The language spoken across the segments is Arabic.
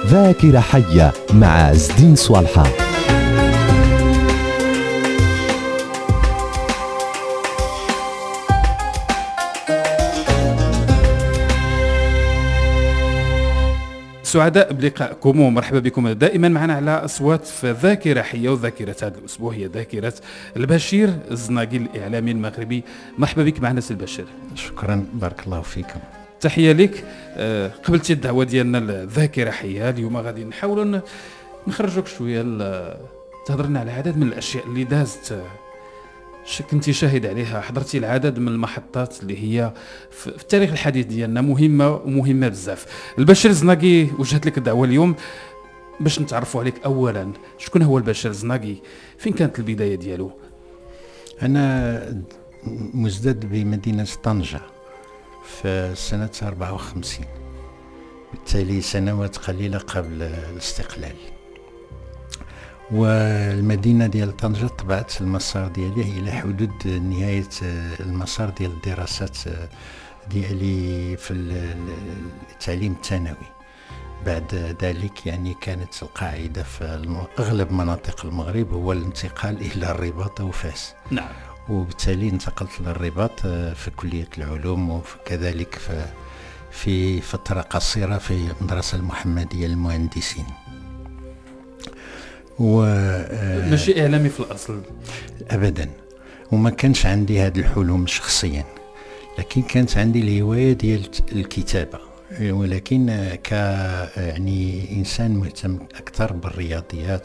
ذاكرة حية مع زدين صوالحة. سعداء بلقائكم ومرحبا بكم دائما معنا على أصوات في ذاكرة حية. وذاكرة هذا الأسبوع هي ذاكرة البشير الزناقي الإعلامي المغربي. مرحبا بك معنا سي البشير. شكرا، بارك الله فيكم. تحية لك. قبلتي الدعوة ديالنا لذاكرة حية. اليوم غادي نحاولوا نخرجوك شوية تهضرنا على عدد من الأشياء اللي دازت، كنتي شاهد عليها، حضرتي العدد من المحطات اللي هي في التاريخ الحديث ديالنا مهمة بزاف. البشير الزناقي وجهت لك الدعوة اليوم باش نتعرفوا عليك. أولا شكون هو البشير الزناقي؟ فين كانت البداية ديالو؟ أنا مزداد بمدينة طنجة في سنة 54، بالتالي سنوات قليلة قبل الاستقلال. والمدينة ديال طنجة طبعت المسار ديالي إلى حدود نهاية المسار ديال الدراسات ديالي في التعليم الثانوي. بعد ذلك يعني كانت القاعدة في أغلب مناطق المغرب هو الانتقال إلى الرباط أو فاس. نعم. وبالتالي انتقلت للرباط في كلية العلوم، وكذلك في فترة قصيرة في المدرسة المحمدية للمهندسين. ماشي إعلامي في الأصل أبدا، وما كانش عندي هذه الحلم شخصيا، لكن كانت عندي الهواية ديال الكتابة، ولكن يعني إنسان مهتم أكثر بالرياضيات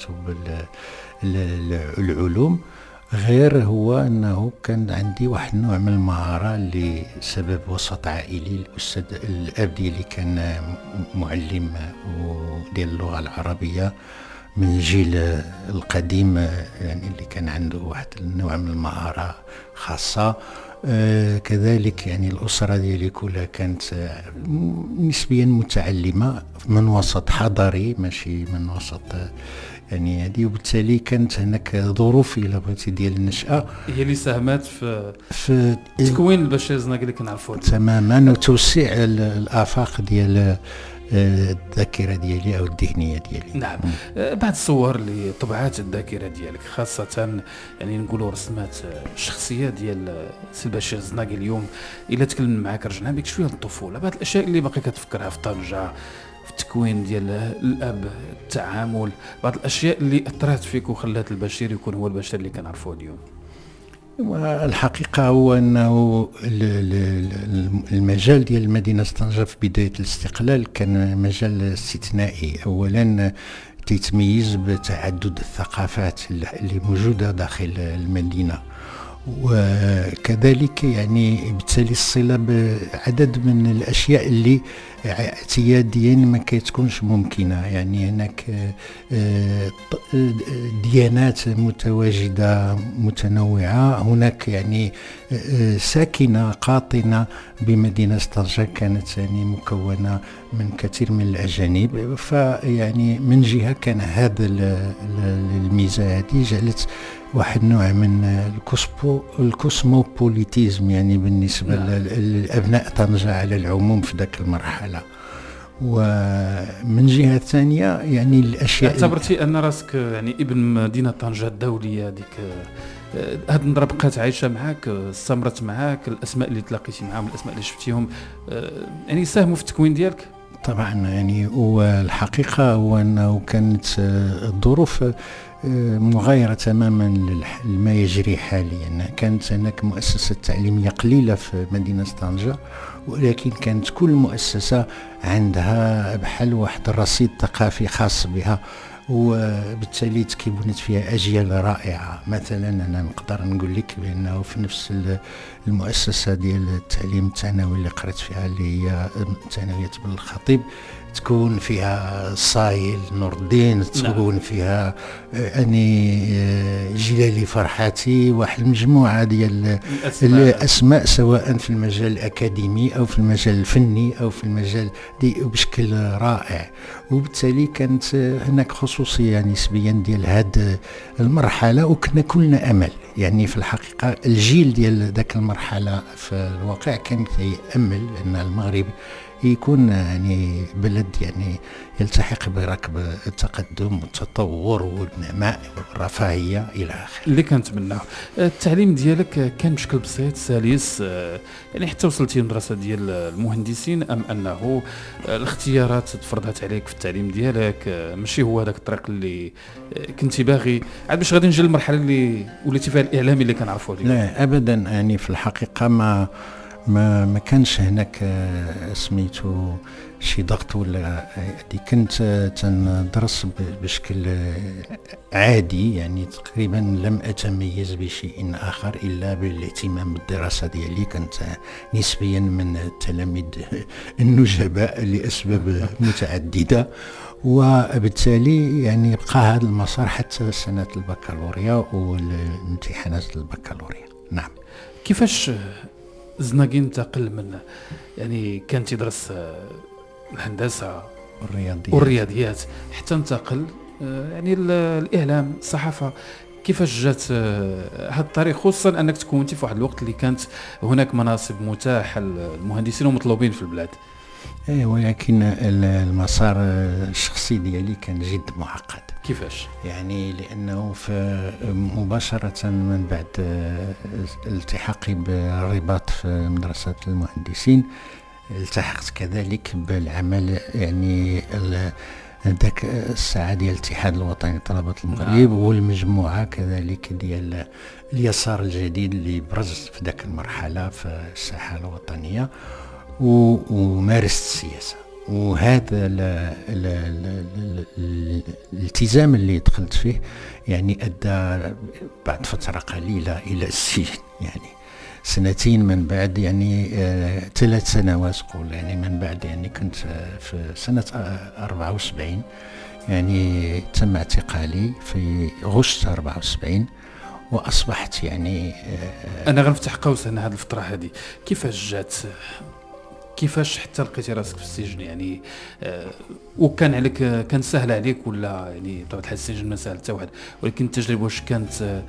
وبالعلوم. غير هو أنه كان عندي واحد النوع من المهارة لسبب وسط عائلي. الأستاذ الأب ديالي كان معلم ديال اللغة العربية من الجيل القديم، يعني اللي كان عنده واحد النوع من المهارة خاصة. كذلك يعني الأسرة ديالي كلها كانت نسبيا متعلمة من وسط حضري، ماشي من وسط يعني هذه. وبالتالي كانت هناك ظروف الى بغيتي ديال النشأة هي اللي ساهمت في تكوين البشير الزناقي اللي كنعرفوه تماما، وتوسيع الآفاق ديال الذاكرة ديالي أو الذهنية ديالي. نعم. بعض الصور اللي طبعات الذاكرة ديالك، خاصة يعني نقولوا رسمات الشخصية ديال سي البشير الزناقي. اليوم إلا تكلمنا معاك رجعنا بك شوية للطفولة، بعض الأشياء اللي باقي كتفكرها في طنجة، في التكوين ديال الأب، التعامل، بعض الأشياء اللي أثرت فيك وخلات البشير يكون هو البشير اللي كنعرفوه اليوم. الحقيقة هو أنه المجال ديال مدينة طنجة في بداية الاستقلال كان مجال استثنائي. أولا تتميز بتعدد الثقافات اللي موجودة داخل المدينة، وكذلك يعني بالتالي الصلة بعدد من الأشياء اللي اعتياديا ما كتكونش ممكنة. يعني هناك ديانات متواجدة متنوعة، هناك يعني ساكنة قاطنة بمدينة طنجة كانت يعني مكونة من كثير من الأجانب. فيعني من جهة كان هذا الميزة هذه جعلت واحد نوع من الكوسموبوليتيزم يعني بالنسبة لأبناء طنجة على العموم في ذاك المرحلة. ومن جهة ثانية يعني الأشياء اعتبرتي أن راسك يعني ابن مدينة طنجة الدولية ديك، هاد النظرة بقات عايشة معاك، استمرت معاك، الأسماء اللي تلاقيتي معاهم، الأسماء اللي شفتيهم يعني ساهموا في التكوين ديالك؟ طبعا يعني. والحقيقة هو أنه كانت الظروف مغايرة تماما لما يجري حاليا. كانت هناك مؤسسة تعليمية قليلة في مدينة طنجة، ولكن كانت كل مؤسسة عندها بحال واحد الرصيد ثقافي خاص بها، وبالتالي تكونت فيها أجيال رائعة. مثلا أنا نقدر نقول لك بأنه في نفس المؤسسة ديال التعليم الثانوي اللي قرأت فيها، اللي هي ثانوية بن الخطيب، تكون فيها صايل نور الدين، تكون فيها أني جلالي فرحاتي، واحد المجموعة ديال الأسماء سواء في المجال الأكاديمي أو في المجال الفني أو في المجال بشكل رائع. وبالتالي كانت هناك خصوصية نسبيا ديال هذه المرحلة، وكنا كلنا أمل. يعني في الحقيقة الجيل ديال ذاك المرحلة في الواقع كان يأمل أن المغرب يكون يعني بلد يعني يلتحق بركب التقدم والتطور والنماء والرفاهية إلى آخره. اللي كنتمناه. التعليم ديالك كان بشكل بسيط سلس، يعني حتى وصلتي للمدرسة ديال المهندسين، أم أنه الاختيارات تفرضت عليك في التعليم ديالك ماشي هو هذاك الطريق اللي كنتي باغي عاد باش غادي نجي للمرحلة اللي وليتي فيها الإعلامي اللي كنعرفوا عليك؟ لا أبدا، يعني في الحقيقة ما كانش هناك سميتو شي ضغط ولا كنت تندرس بشكل عادي، يعني تقريبا لم أتميز بشيء آخر إلا بالاهتمام بالدراسة ديالي. كنت نسبيا من التلاميذ النجباء لأسباب متعددة، وبالتالي يعني بقى هذا المسار حتى سنة البكالوريا والامتحانات البكالوريا. نعم. كيفاش زناقي انتقل من يعني كان تدرس الهندسة والرياضيات حتى انتقل يعني الإعلام الصحافة؟ كيفاش جات هذا الطريق، خصوصا أنك تكونتي في واحد الوقت اللي كانت هناك مناصب متاحة للمهندسين ومطلوبين في البلاد؟ ولكن المسار الشخصي ديالي كان جد معقد. كيفاش؟ يعني لأنه مباشرة من بعد التحاقي بالرباط في مدرسة المهندسين التحقت كذلك بالعمل، يعني ذاك الساعة ديال الاتحاد الوطني لطلبة المغرب والمجموعة كذلك ديال اليسار الجديد اللي برز في ذاك المرحلة في الساحة الوطنية، ومارست السياسة. وهذا الالتزام اللي دخلت فيه يعني أدى بعد فترة قليلة إلى السجن، يعني سنتين من بعد، يعني 3 سنوات قول، يعني من بعد، يعني كنت في سنة 74 يعني تم اعتقالي في غشت 74 وأصبحت يعني أنا غنفتح قوس هنا هذه الفترة هذه. كيفاش جات، كيفاش حتى لقيتي راسك في السجن يعني؟ وكان عليك، كان سهل عليك ولا يعني بطبيعة الحال السجن ما سهل حتى واحد، ولكن التجربة واش كانت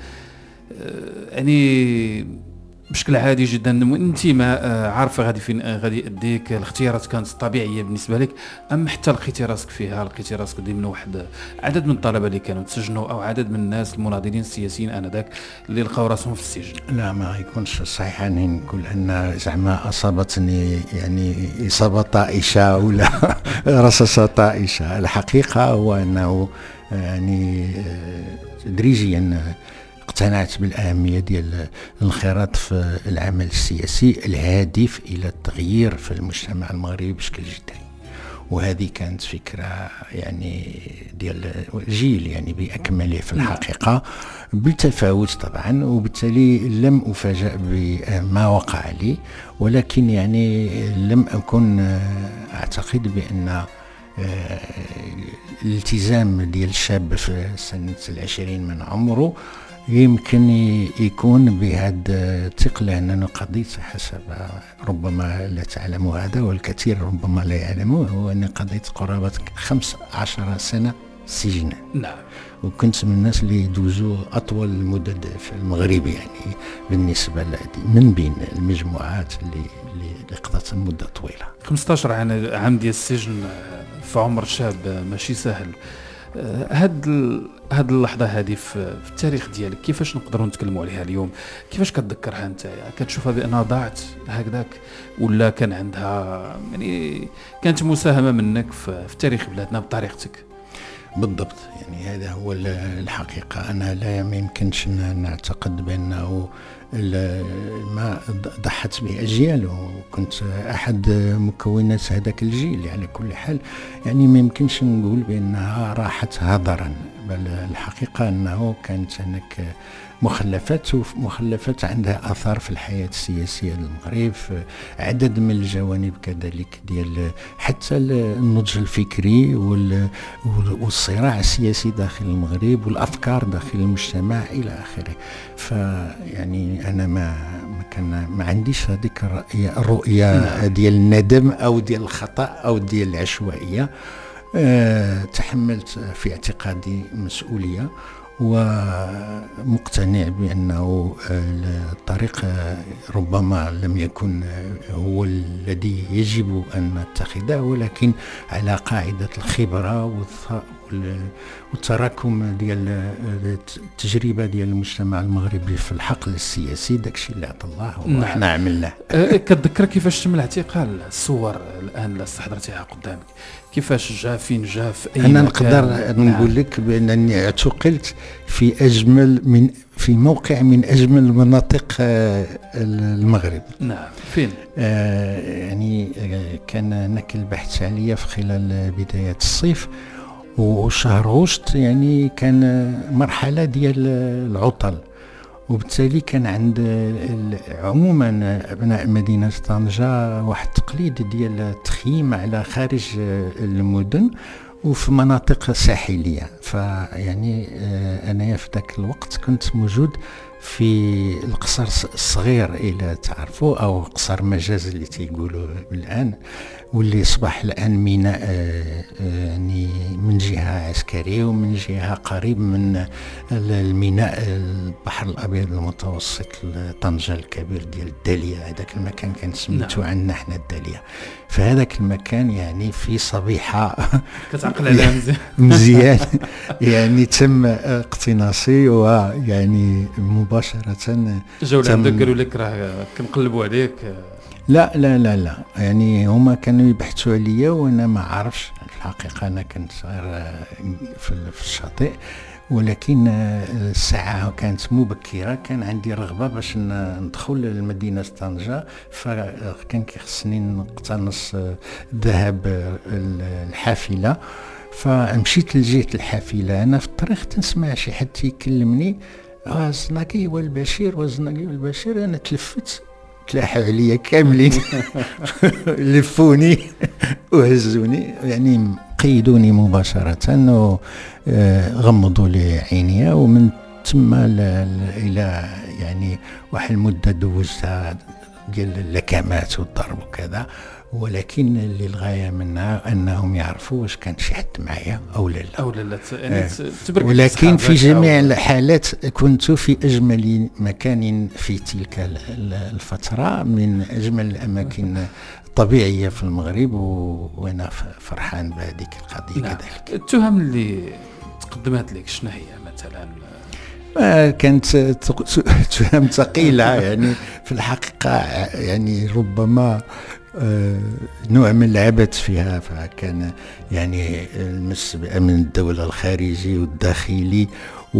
يعني بشكل عادي جدا؟ انت ما عارفه غادي فين غادي يديك، الاختيارات كانت طبيعيه بالنسبه لك، ام حتى لقيتي راسك فيها، لقيتي راسك ضمن واحد عدد من الطلبه اللي كانوا تسجنوا او عدد من الناس المناضلين السياسيين انذاك اللي لقاو راسهم في السجن؟ لا، ما يكونش صحيح اني نقول ان زعما اصابتني يعني اصابه طائشه ولا رصاصه طائشه. الحقيقه هو انه يعني تدريجيا اقتنعت بالأهمية ديال الانخراط في العمل السياسي الهادف إلى التغيير في المجتمع المغربي بشكل جذري، وهذه كانت فكرة يعني ديال جيل يعني بأكمله في الحقيقة، بالتفاوت طبعا، وبالتالي لم أفاجأ بما وقع لي، ولكن يعني لم أكن أعتقد بأن الالتزام ديال الشاب في سنة 20 من عمره يمكن يكون بهذا الثقل، لأننا قضيت حسب ربما لا تعلم هذا والكثير ربما لا يعلمه، هو أني قضيت قرابة 15 سنة سجنا. نعم. وكنت من الناس اللي يدوزوا أطول المدد في المغرب، يعني بالنسبة من بين المجموعات اللي قضت مدة طويلة. 15 عام ديال السجن في عمر شاب ماشي سهل. هاد اللحظه هذه في التاريخ ديالك كيفاش نقدروا نتكلموا عليها اليوم؟ كيفاش كتذكرها انت؟ كتشوفها بانها ضاعت هكذاك، ولا كان عندها يعني كانت مساهمه منك في تاريخ بلادنا بطريقتك؟ بالضبط، يعني هذا هو الحقيقة. أنا لا يمكنش نعتقد بأنه ما ضحت به أجيال، وكنت أحد مكونات هذاك الجيل. على كل حال يعني ما يمكنش نقول بأنها راحت هدرا، بل الحقيقة أنه كانت هناك مخلفات عندها أثار في الحياة السياسية للمغرب، في عدد من الجوانب كذلك ديال حتى النضج الفكري والصراع السياسي داخل المغرب والأفكار داخل المجتمع إلى آخره. فيعني أنا ما عنديش هذيك الرؤية ديال الندم أو ديال الخطأ أو ديال العشوائية. تحملت في اعتقادي مسؤولية، ومقتنع بأنه الطريق ربما لم يكن هو الذي يجب أن نتخذه، ولكن على قاعدة الخبرة والتراكم ديال التجربة ديال المجتمع المغربي في الحقل السياسي. داكشي اللي عطى الله وحنا عملناه. كتذكر كيفاش تم الاعتقال؟ الصور الان اللي استحضرتيها قدامك كيفاش جا، فين جا، في اي انا مكان؟ نقدر نقول لك بانني اعتقلت في موقع من اجمل مناطق المغرب. نعم، فين؟ يعني كان هناك البحث عليا في خلال بداية الصيف، وشهر غشت يعني كان مرحلة ديال العطل، وبالتالي كان عند عموما أبناء مدينة طنجة واحد التقليد ديال التخييم على خارج المدن وفي مناطق ساحلية. فيعني أنا في ذاك الوقت كنت موجود في القصر الصغير إلى تعرفوا، أو قصر مجاز اللي تيقولوا الآن، واللي أصبح الآن ميناء يعني من جهة عسكرية ومن جهة قريب من الميناء البحر الأبيض المتوسط طنجة الكبير ديال الدالية. هذاك المكان كان سميتو عندنا حنا الدالية. فهذاك المكان يعني في صبيحة كتعقل عليها مزيان مزيان يعني تم اقتناصي، ويعني مباشرة جاو عندك قالوا لك راه كنقلبوا عليك؟ لا لا لا لا، يعني هما كانوا يبحثوا عليا وانا ما عارفش الحقيقه. انا كنت صغير في الشاطئ، ولكن الساعه كانت مبكره، كان عندي رغبه باش ندخل لمدينه طنجه، فكان كيخصني نقتنص ذهب الحافله. فمشيت لجهه الحافله، انا في الطريق تنسمع شي حد يكلمني الزناقي والبشير والزناقي والبشير. انا تلفت تلاحوا عليا كاملين لفوني وهزوني، يعني قيدوني مباشرة وغمضوا لي عينيا، ومن ثم إلى يعني واحد المدة دوزتها ديال اللكمات والضرب وكذا. ولكن اللي الغاية منها أنهم يعرفوا واش كان شي حد معايا أو لا يعني ولكن في جميع الحالات كنت في أجمل مكان في تلك الفترة، من أجمل الأماكن الطبيعية في المغرب، وأنا فرحان بهذه القضية. كذلك التهم اللي تقدمت لك شنو هي مثلا؟ كانت تهم ثقيلة يعني في الحقيقة، يعني ربما نوع من العبث فيها. فكان يعني المس بأمن الدولة الخارجي والداخلي،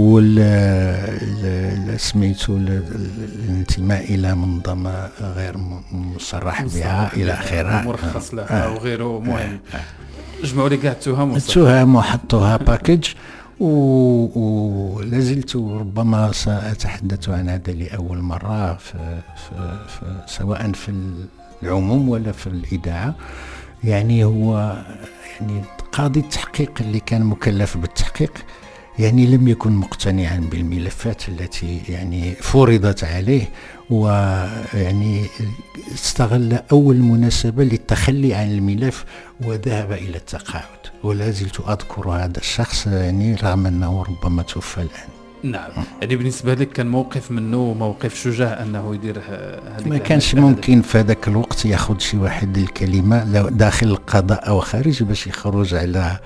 سميتو الانتماء إلى منظمة غير مصرح بها إلى آخره، مرخص لها أو غيره. مهم جمعوا لي كاع التهم وحطوها باكج، ولازلت ربما سأتحدث عن هذا لأول مرة سواء في العموم ولا في الإذاعة. يعني هو يعني قاضي التحقيق اللي كان مكلف بالتحقيق يعني لم يكن مقتنعا بالملفات التي يعني فرضت عليه، ويعني استغل أول مناسبة للتخلي عن الملف وذهب إلى التقاعد. ولا زلت أذكر هذا الشخص يعني رغم أنه ربما توفى الآن. نعم، يعني بالنسبة لك كان موقف منه موقف شجاع أنه يدير هذه. ما كانش ممكن في هذاك الوقت ياخذ شي واحد الكلمة داخل القضاء أو خارج باش يخرج على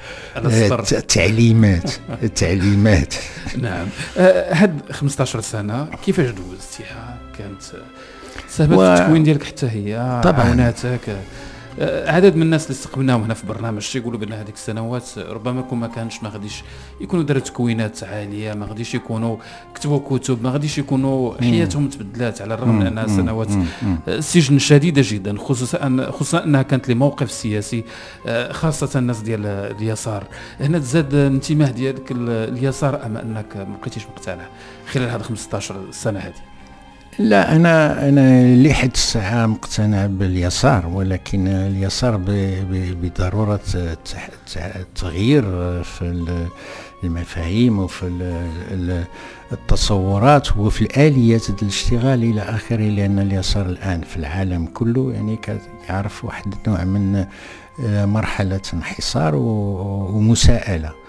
التعليمات. نعم. هاد 15 سنة كيفاش دوزتيها؟ كانت سهلة التكوين ديالك حتى هي؟ طبعا عاوناتك؟ عدد من الناس اللي استقبلناهم هنا في برنامج يقولوا بان هذيك السنوات ربما ما كانش، ما غاديش يكونوا داروا تكوينات عاليه، ما غاديش يكونوا كتبوا كتب، ما غاديش يكونوا حياتهم تبدلات، على الرغم من انها سنوات سجن شديده جدا، خصوصا انها كانت لموقف سياسي، خاصه الناس ديال اليسار. هنا تزاد الانتماء ديالك اليسار ام انك ما بقيتيش مقتنع خلال هذه 15 سنه هذه؟ لا، أنا لحد الساعة مقتنع باليسار، ولكن اليسار بضرورة التغيير في المفاهيم وفي التصورات وفي الآليات الاشتغال إلى آخره. لأن اليسار الآن في العالم كله يعني يعرف واحد نوع من مرحلة انحصار ومساءلة،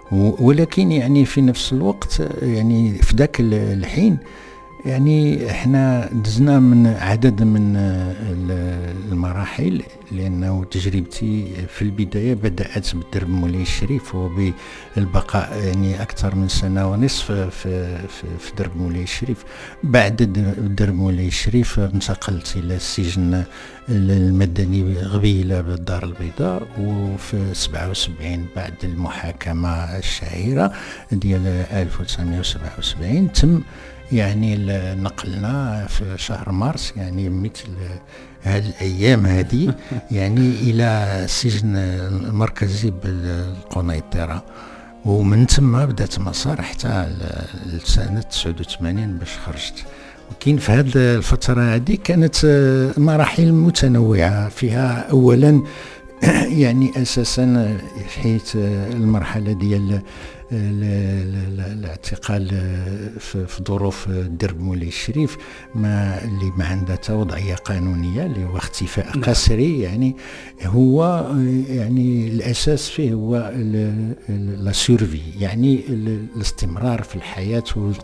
ولكن يعني في نفس الوقت يعني في ذاك الحين يعني احنا دزنا من عدد من المراحل، لانه تجربتي في البدايه بدات بالدرب مولاي الشريف وبالبقاء يعني اكثر من سنه ونصف في درب مولاي الشريف. بعد درب مولاي الشريف انتقلت الى السجن المدني غبيله بالدار البيضاء، وفي 77 بعد المحاكمه الشهيره ديال 1977 تم يعني نقلنا في شهر مارس يعني مثل هذه الايام هذه يعني الى السجن المركزي بالقنيطره، ومن ثم بدات مسار حتى لسنه 89 باش خرجت. وكاين في هذه الفتره هذه كانت مراحل متنوعه فيها اولا يعني اساسا حيث المرحله ديال الاعتقال في ظروف درب مولاي الشريف اللي ما عندها حتى وضعيه قانونيه، اللي هو اختفاء قسري. يعني هو يعني الاساس فيه هو لا سيرفي، يعني الاستمرار في الحياه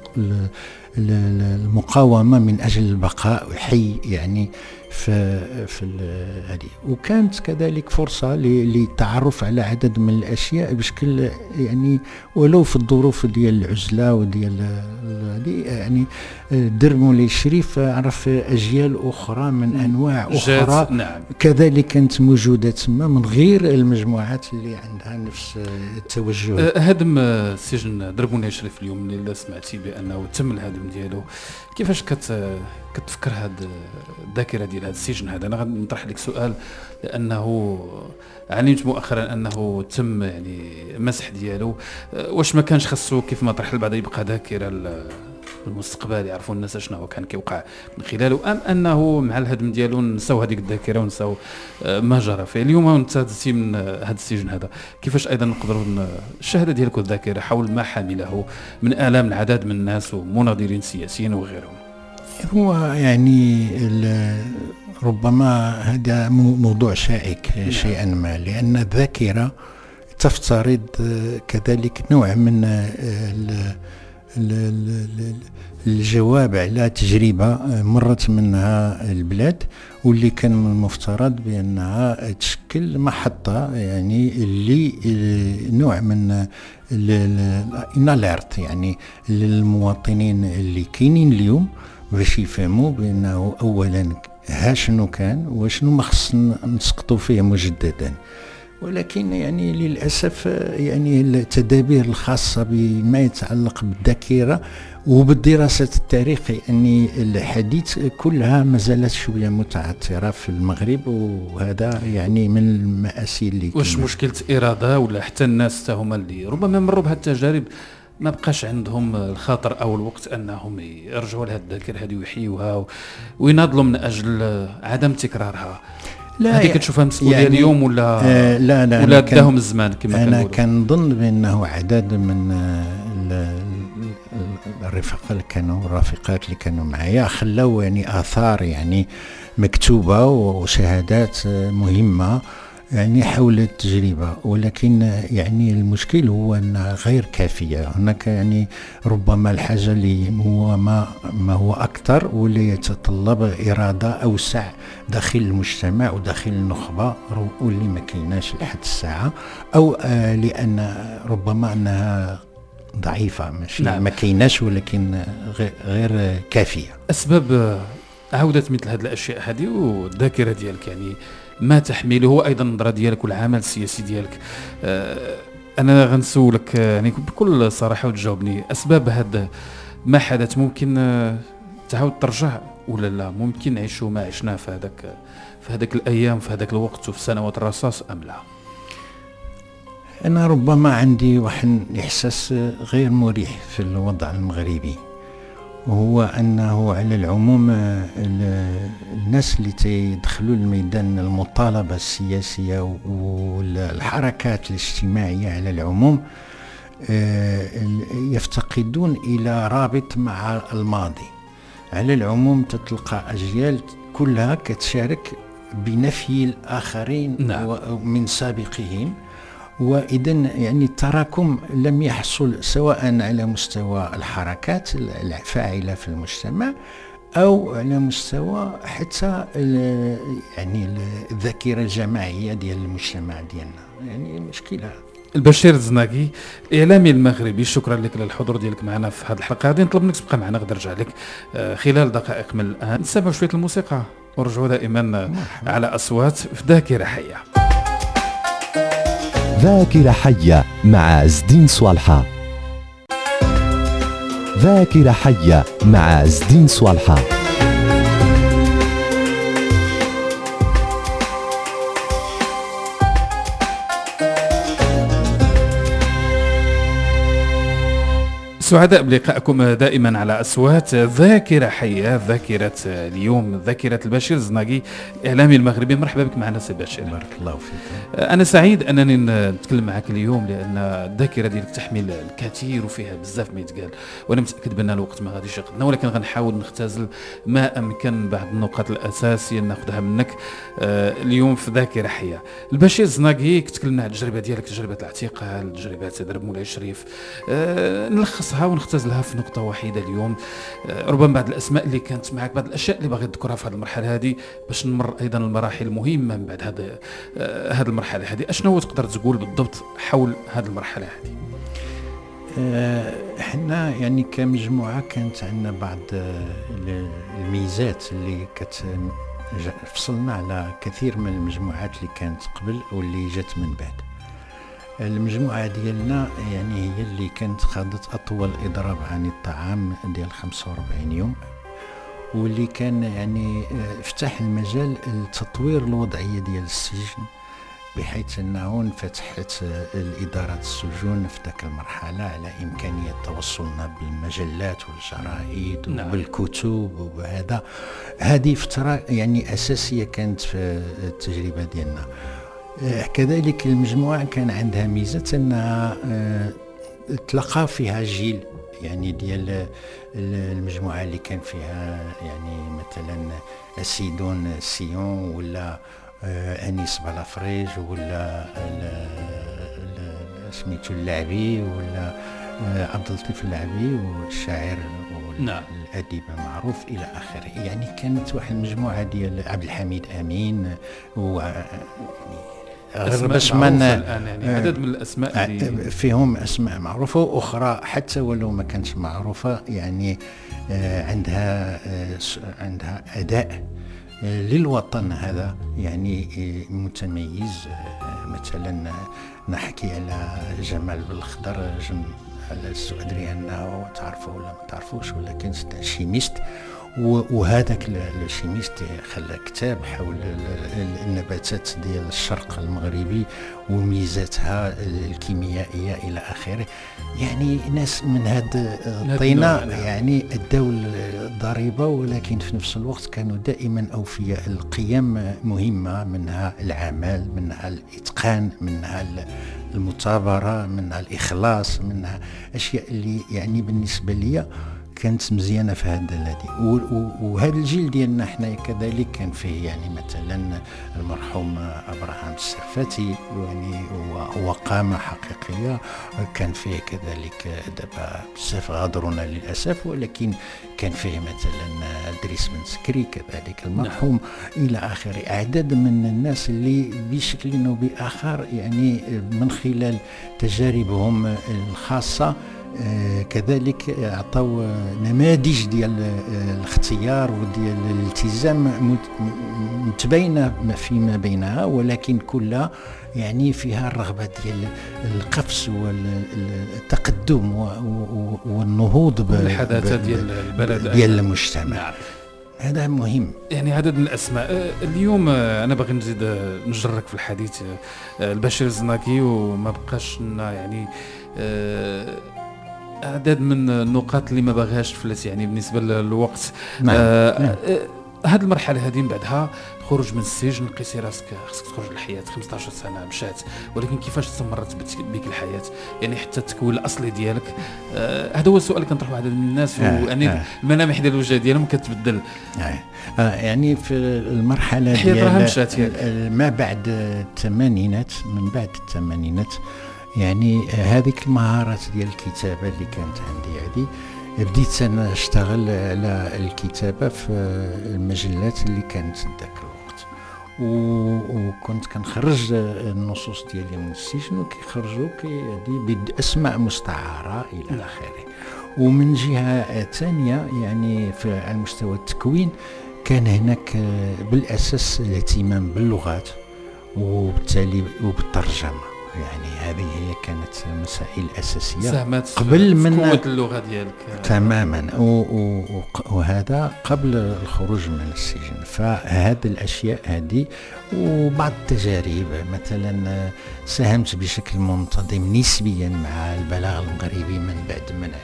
المقاومه من اجل البقاء حي يعني في هذه. وكانت كذلك فرصه للتعرف على عدد من الاشياء بشكل يعني ولو في الظروف ديال العزله وديال هذه. يعني درب مولاي الشريف عرف اجيال اخرى من انواع اخرى نعم. كذلك كانت موجوده تما من غير المجموعات اللي عندها نفس التوجه. هدم سجن درب مولاي الشريف اليوم اللي سمعتي بانه تم الهدم ديالو، كيفاش كتفكر هاد الذاكره ديال هذا السجن هذا؟ انا غنطرح لك سؤال، لانه علمت مؤخرا انه تم يعني مسح ديالو. واش ما كانش خاصو كيف ما طرح البعض يبقى ذاكره المستقبل، يعرفوا الناس شنو كان كيوقع من خلاله، ام انه مع الهدم ديالو نساو هذيك الذاكره ونساو ما جرى فيه؟ اليوم انت دزتي من هذا السجن هذا، كيفاش ايضا نقدروا الشهاده ديالك والذاكره حول ما حمله من الام العدد من الناس ومناضلين سياسيين وغيرهم؟ هو يعني ربما هذا موضوع شائك شيئا ما، لأن الذاكرة تفترض كذلك نوع من الجواب على تجربة مرت منها البلاد، واللي كان من المفترض بأنها تشكل محطة يعني اللي نوع من الاليرت يعني للمواطنين اللي كاينين اليوم باش يفهموا بأنه أولا شنو كان وشنو ما خص نسقطوا فيه مجددا. ولكن يعني للأسف يعني التدابير الخاصة بما يتعلق بالذاكرة وبالدراسة التاريخ يعني الحديث كلها ما زالت شوية متعثرة في المغرب، وهذا يعني من المآسي اللي واش مشكلة إرادة ولا حتى الناس هما اللي ربما مروا بهذه التجارب ما بقاش عندهم الخاطر او الوقت انهم يرجعوا لهذه الذاكره هذه ويحيوها ويناضلوا من اجل عدم تكرارها؟ لا هذه كتشوفها مسؤوليه يعني اليوم ولا لا ولا داهم الزمان كما كنقولوا؟ انا كنظن بانه عدد من الرفقاء اللي كانوا الرافقات اللي كانوا معايا خلاو يعني اثار يعني مكتوبه وشهادات مهمه يعني حول التجربة، ولكن يعني المشكل هو أنها غير كافية. هناك يعني ربما الحاجة اللي هو ما هو أكثر واللي يتطلب إرادة أوسع داخل المجتمع وداخل النخبة واللي ما كايناش لحد الساعة، أو لأن ربما أنها ضعيفة ماشي نعم. ما كايناش ولكن غير كافية. أسباب عودة مثل هذه الأشياء هذه والذاكرة ديالك يعني ما تحمله هو ايضا النظره ديالك والعمل السياسي ديالك. انا غنسولك يعني بكل صراحه وتجاوبني، اسباب هذا ما حدث ممكن تعاود ترجع ولا لا؟ ممكن نعيشوا ما عشناه في هذاك الايام في هذاك الوقت وفي سنوات الرصاص ام لا؟ انا ربما عندي واحد احساس غير مريح في الوضع المغربي، وهو أنه على العموم الناس اللي تيدخلوا الميدان المطالبة السياسية والحركات الاجتماعية على العموم يفتقدون إلى رابط مع الماضي. على العموم تتلقى أجيال كلها كتشارك بنفي الآخرين نعم. من سابقهم، وإذا يعني التراكم لم يحصل سواء على مستوى الحركات الفاعلة في المجتمع أو على مستوى حتى يعني الذاكرة الجماعية ديال المجتمع ديالنا. يعني مشكلة. البشير الزناقي الاعلامي المغربي، شكرا لك للحضور ديالك معنا في هذه الحلقه. غادي نطلب منك تبقى معنا، غادي نرجع لك خلال دقائق من الان. نسمعوا شويه الموسيقى ونرجعوا دائما على اصوات في ذاكره حيه. ذاكره حيه مع زدين صالحه. ذاكره حيه مع زدين صالحه. سعداء بلقائكم دائما على أصوات ذاكرة حية، ذاكرة اليوم، ذاكرة البشير الزناقي الإعلامي المغربي. مرحبا بك معنا سي بشير. بارك الله فيك. أنا سعيد أنني نتكلم معك اليوم، لأن الذاكرة ديالك تحمل الكثير وفيها بزاف ما يتقال، وأنا متأكد بأن الوقت ما غاديش يقدنا، ولكن غنحاول نختزل ما أمكن بعض النقاط الأساسية ناخذها منك اليوم في ذاكرة حية. البشير الزناقي تكلمنا على التجربة ديالك، تجربة الاعتقال، تجربة درب مولاي شريف، نلخصها ونختزلها في نقطة واحدة اليوم. ربما بعض الأسماء اللي كانت معك، بعض الأشياء اللي باغي تذكرها في هذه المرحلة هذه، باش نمر أيضا المراحل المهمة من بعد هذه المرحلة هذه. أشنو تقدر تقول بالضبط حول هذه المرحلة هذه؟ احنا يعني كمجموعة كانت عندنا بعض الميزات اللي فصلنا على كثير من المجموعات اللي كانت قبل واللي جت من بعد. المجموعة ديالنا يعني هي اللي كانت خاضت أطول إضراب عن الطعام ديال 45 يوم، واللي كان يعني فتح المجال لتطوير الوضعية ديال السجن، بحيث أنه انفتحت الإدارات السجون في ذاك المرحلة على إمكانية توصلنا بالمجلات والجرائد وبالكتب وهذا. هذه فترة يعني أساسية كانت في التجربة ديالنا. كذلك المجموعة كان عندها ميزة أنها تلقى فيها جيل يعني ديال المجموعة اللي كان فيها يعني مثلا سيدون سيون ولا أنيس بلافريج ولا سميتو اللعبي ولا عبد اللطيف اللعبي والشاعر والأديب معروف إلى آخره. يعني كانت واحد المجموعة ديال عبد الحميد أمين باش ما يعني عدد من الأسماء اللي فيهم أسماء معروفة وأخرى حتى ولو ما كانتش معروفة، يعني عندها أداء للوطن هذا يعني متميز. مثلا نحكي على جمال بالخضر، على السؤدري أنه تعرفوا ولا ما تعرفوش، ولكن شيميست، وهذاك الشيميست خلى كتاب حول النباتات ديال الشرق المغربي وميزاتها الكيميائية إلى آخره. يعني ناس من هذا الطينة يعني أدوا الضريبة، ولكن في نفس الوقت كانوا دائما أوفياء. القيم مهمة، منها العمل، منها الإتقان، منها المثابرة، منها الإخلاص، منها أشياء اللي يعني بالنسبة لي كانت مزيانة في هذا الذي. وهذا الجيل ديالنا احنا كذلك كان فيه يعني مثلا المرحوم أبراهام السرفاتي، يعني هو قامة حقيقية. كان فيه كذلك دابا بزاف غادرونا للأسف، ولكن كان فيه مثلا دريس بن سكري كذلك المرحوم إلى آخره. أعداد من الناس اللي بشكل أو بآخر يعني من خلال تجاربهم الخاصة كذلك أعطوا نماذج ديال الاختيار وديال الالتزام متباينة فيما بينها، ولكن كلها يعني فيها الرغبة ديال القفز والتقدم والنهوض بالحداثة ديال البلد ديال المجتمع. هذا مهم. يعني عدد من الأسماء اليوم. أنا باغي نزيد نجرك في الحديث البشير الزناقي، وما بقاش يعني أعداد من النقاط اللي ما باغيهاش تفلت يعني بالنسبة للوقت. هذه المرحله هذه من بعدها خروج من السجن، لقيتي راسك خصك تخرج للحياه، 15 سنه مشات، ولكن كيفاش استمرت بك الحياه؟ يعني حتى التكوين الاصلي ديالك. هذا هو السؤال اللي كنطرحه على الناس، يعني الملامح ديال الوجه ديالهم كتبدل. يعني في المرحله ديال ما بعد الثمانينات، من بعد الثمانينات يعني هذيك المهارات ديال الكتابه اللي كانت عندي هذه، بديت انا اشتغل على الكتابه في المجلات اللي كانت ذاك الوقت، وكنت كنخرج النصوص ديالي من السجن وكيخرجوا باسماء مستعاره الى اخره. ومن جهه ثانيه يعني على المستوى التكوين كان هناك بالاساس الاهتمام باللغات وبالتالي وبالترجمه. يعني هذه هي كانت مسائل أساسية قبل من قوة اللغة ديالك تماما، وهذا قبل الخروج من السجن. فهذه الأشياء هذه وبعض التجارب، مثلا ساهمت بشكل منتظم نسبيا مع البلاغ المغربي من بعد منع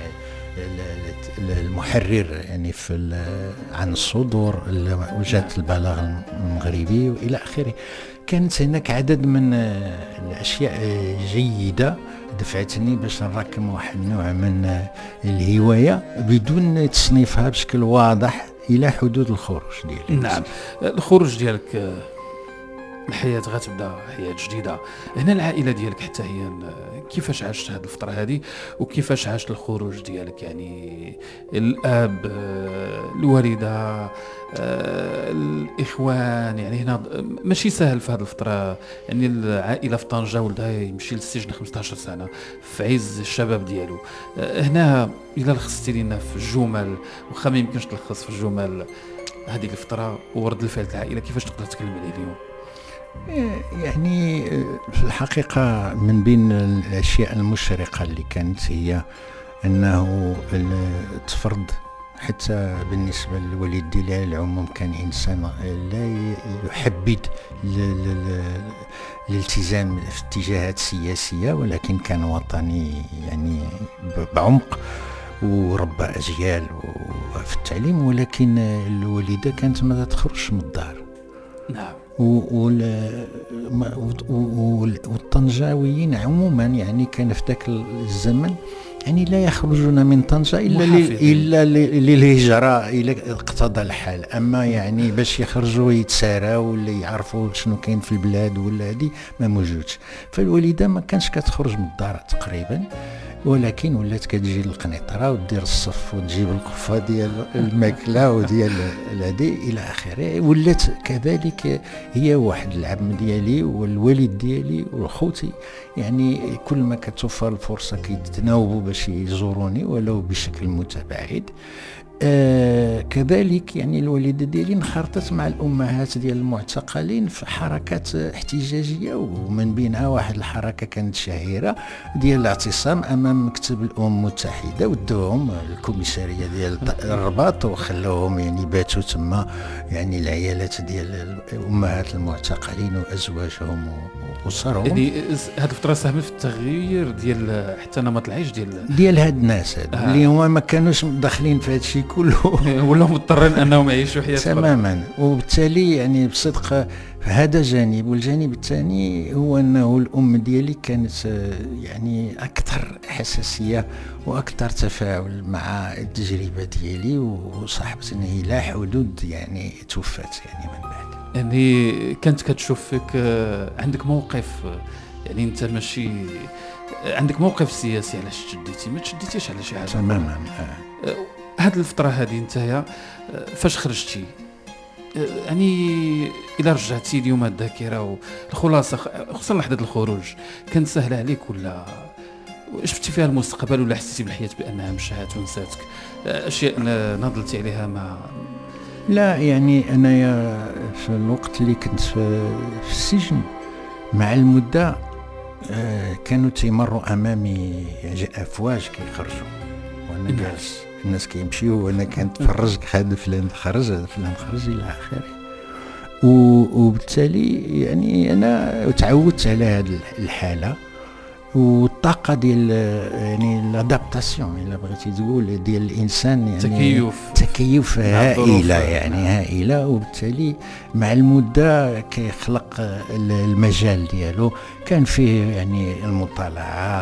المحرر يعني عن الصدور وجهة البلاغ المغربي وإلى آخره. كانت هناك عدد من الأشياء جيدة دفعتني باش نراكم واحد النوع من الهواية بدون تصنيفها بشكل واضح إلى حدود الخروج ديالي. نعم، الخروج ديالك الحياة غتبدا حياة جديدة. هنا العائلة ديالك حتى هي كيفاش عاشت هذه الفترة هذه، وكيفاش عاشت الخروج ديالك؟ يعني الأب، الوالدة، الإخوان. يعني هنا ماشي سهل في هذه الفترة، يعني العائلة في طنجة ولدها يمشي للسجن 15 سنة في عز الشباب ديالو. هنا إلا لخصتي لنا في الجمل، وخا ما يمكنش تلخص في الجمل هذه الفترة ورد الفعل العائلة، كيفاش تقدر تتكلم عليه اليوم؟ يعني في الحقيقة من بين الأشياء المشرقة اللي كانت هي أنه التفرد حتى بالنسبة للوالد ديالي العموم كان إنسان لا يحبذ الالتزام في اتجاهات سياسية، ولكن كان وطني يعني بعمق وربى أجيال في التعليم. ولكن الوالدة كانت ما تخرجش من الدار. نعم. والطنجاويين عموما يعني كان في ذاك الزمن يعني لا يخرجون من طنجة إلا للهجرة إلى اقتضى الحال. أما يعني باش يخرجوا يتساراو ولا يعرفوا شنو كاين في البلاد ولا هذه ما موجودش. فالوالدة ما كانش كتخرج من الدار تقريبا، ولكن ولات كتجي للقنيطره ودير الصف وتجيب القفه ديال الماكله وديال هذه الى اخره. ولات كذلك هي واحد العم ديالي والوالد ديالي وخوتي، يعني كل ما كتوفر الفرصه كيتناوبوا باش يزوروني ولو بشكل متباعد. كذلك يعني الوالده ديالي انخرطت مع الامهات ديال المعتقلين في حركات احتجاجيه، ومن بينها واحد الحركه كانت شهيره ديال الاعتصام امام مكتب الامم المتحده، ودوهم الكوميساريه ديال الرباط وخلوهم يعني باتوا تما، يعني العيالات ديال امهات المعتقلين وازواجهم واسرهم. يعني هذه الفتره ساهمت في التغيير ديال حتى نمط العيش ديال هاد الناس اللي هما ما كانوش داخلين في هذا الشيء كله ولا مضطرين انهم يعيشوا حياه تماما. وبالتالي يعني بصدق هذا جانب. والجانب الثاني هو انه الام ديالي كانت يعني اكثر حساسيه واكثر تفاعل مع التجربه ديالي، وصاحبتني الى حدود يعني توفات يعني من بعد. يعني كانت كتشوف فيك عندك موقف، يعني انت ماشي عندك موقف سياسي علاش تشديتي، ما تشديتيش على شي حاجه تماما. هاد الفترة هذه انت فاش خرجتي، يعني إلا رجعتي اليوم الذاكرة والخلاصة خصوصا لحظة الخروج، كانت سهلة عليك ولا شفتي فيها المستقبل، ولا حسيتي بالحياة بأنها مشات ونساتك أشياء نضلتي عليها؟ ما لا يعني أنا في الوقت اللي كنت في السجن مع المدة كانوا تيمروا أمامي أفواج كيخرجوا وأنا جالس، الناس كيمشيو وانا كنتفرج هذا فلان خرج هذا فلان خرج الى اخره. وبالتالي يعني انا تعودت على هذه الحاله. والطاقه ديال يعني الادابتاسيون الا بغيتي تقول ديال الانسان، يعني تكيف هائله، يعني هائله. وبالتالي مع المده كيخلق المجال ديالو، كان فيه يعني المطالعه،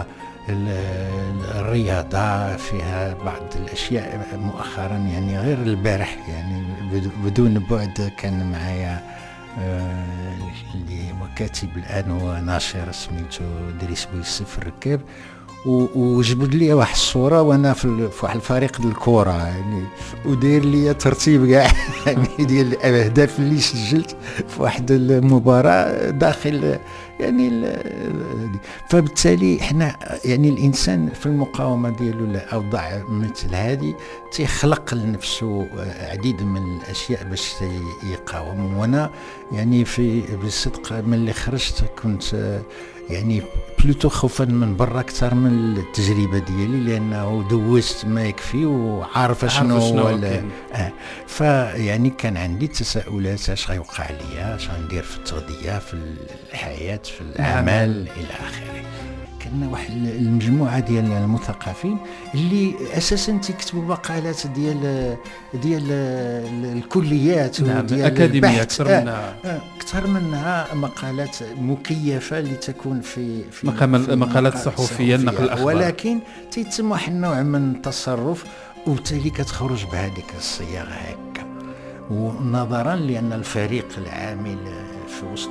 الرياضه، فيها بعض الاشياء مؤخرا، يعني غير البارح يعني بدون بعد كان معايا اللي هو كاتب الان، هو ناشر سميتو دريس بويسف الركاب، وجبد لي واحد الصوره وانا في واحد الفريق ديال الكره، يعني وداير لي ترتيب كاع يعني ديال الاهداف اللي سجلت في واحد المباراه داخل يعني فبالتالي احنا يعني الانسان في المقاومه ديالو لاوضاع مثل هذه تيخلق لنفسه عديد من الاشياء باش يقاوم. وانا يعني في بالصدق ملي خرجت كنت يعني بلوتو خوفا من برا اكثر من التجربه ديالي، لانه دوزت ما يكفي وعارف شنو هو فيعني كان عندي تساؤلات: اش غيوقع ليا، اش غندير في التغذيه، في الحياه، في الاعمال الى اخره. كنا واحد المجموعه ديال المثقفين اللي اساسا تيكتبوا مقالات ديال الكليات وديال الاكاديميه اكثر منها مقالات مكيفه لتكون في مقالات صحفيه نقل الاخبار، ولكن تيتم واحد النوع من التصرف وبالتالي كتخرج بهذيك الصياغه هكا. ونظرا لان الفريق العامل في وسط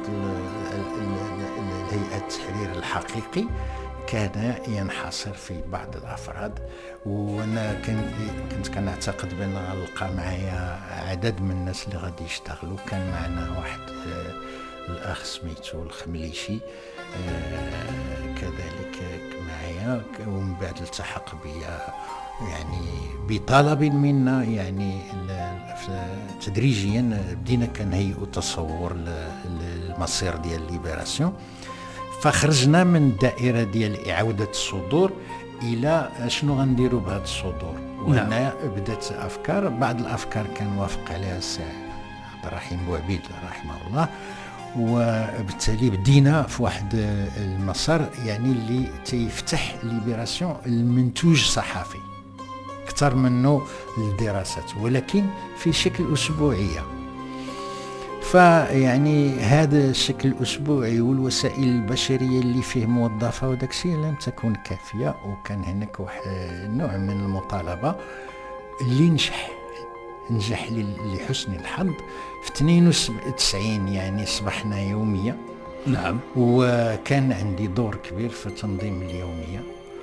هيئة التحرير الحقيقي كان ينحصر في بعض الأفراد، وأنا كنت كنعتقد بأن غنلقى معايا عدد من الناس اللي غادي يشتغلوا. كان معنا واحد الأخ سميتو الخمليشي كذلك معايا، ومن بعد التحق بيا يعني بطلب منا، يعني تدريجيا بدينا كنهيئوا تصور المصير ديال ليبراسيون. فخرجنا من الدائره ديال اعاده الصدور الى شنو غنديروا بهذا الصدور. وانا بدات افكار، بعض الافكار كان وافق عليها السي عبد الرحيم بوعبيد رحمه الله، وبالتالي بدينا في واحد المسار يعني اللي تيفتح ليبراسيون المنتوج صحفي اكثر منه الدراسات، ولكن في شكل اسبوعيه. فيعني هذا الشكل الأسبوعي والوسائل البشرية اللي فيه موظفة وداك الشيء لم تكن كافية، وكان هناك واحد نوع من المطالبة اللي نجح لحسن الحظ في 92 يعني أصبحنا يومية. نعم. وكان عندي دور كبير في تنظيم اليومية،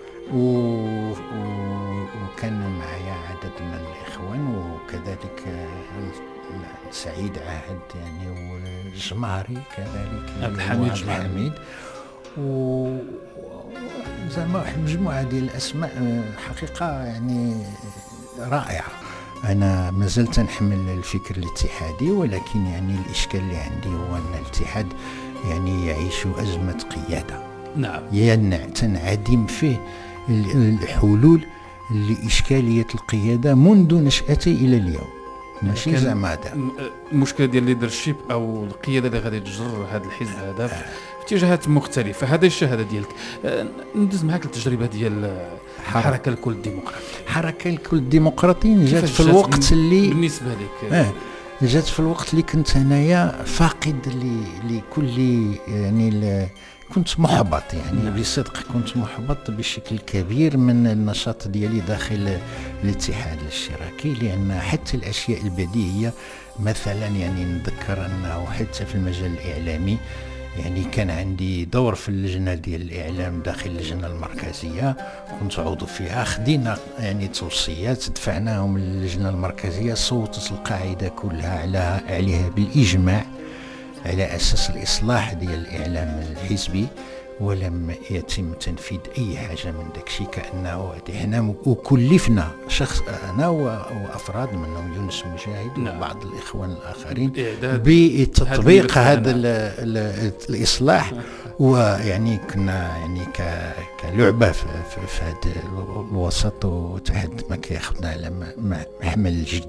وكان معايا عدد من الإخوان، وكذلك سعيد عهد يعني والجماري كذلك عبد الحميد زعما واحد المجموعه ديال الاسماء حقيقه يعني رائعه. انا ما زلت نحمل الفكر الاتحادي، ولكن يعني الاشكال اللي عندي هو ان الاتحاد يعني يعيش ازمه قياده. نعم. تنعدم فيه الحلول لاشكاليه القياده منذ نشاته الى اليوم. ماشي زعما هذا المشكله ديال الليدرشيب او القياده اللي غادي تجر هذا الحزب هذا في اتجاهات مختلفه. هذه الشهاده ديالك. ندوز معك التجربه ديال حركه الكل الديمقراطي. حركه الكل الديمقراطي جات في الوقت اللي بالنسبه لك جات في الوقت اللي كنت انايا فاقد لكل يعني كنت محبط يعني بصدق كنت محبط بشكل كبير من النشاط ديالي داخل الاتحاد الاشتراكي، لأن حتى الأشياء البديهية مثلا يعني نذكر أنه حتى في المجال الإعلامي يعني كان عندي دور في اللجنة ديال الإعلام داخل اللجنة المركزية، كنت عضو فيها. خدينا يعني توصيات دفعناهم للجنة المركزية، صوتت القاعدة كلها عليها بالإجماع على أساس الإصلاح ديال الإعلام الحزبي، ولم يتم تنفيذ أي حاجة من داكشي. كأنه احنا وكلفنا شخص أنا وأفراد منهم يونس مجاهد وبعض الإخوان الآخرين بتطبيق هذا الإصلاح. ويعني كنا يعني كلعبة في هذا الوسط، وتحد ما كياخذنا على محمل الجد.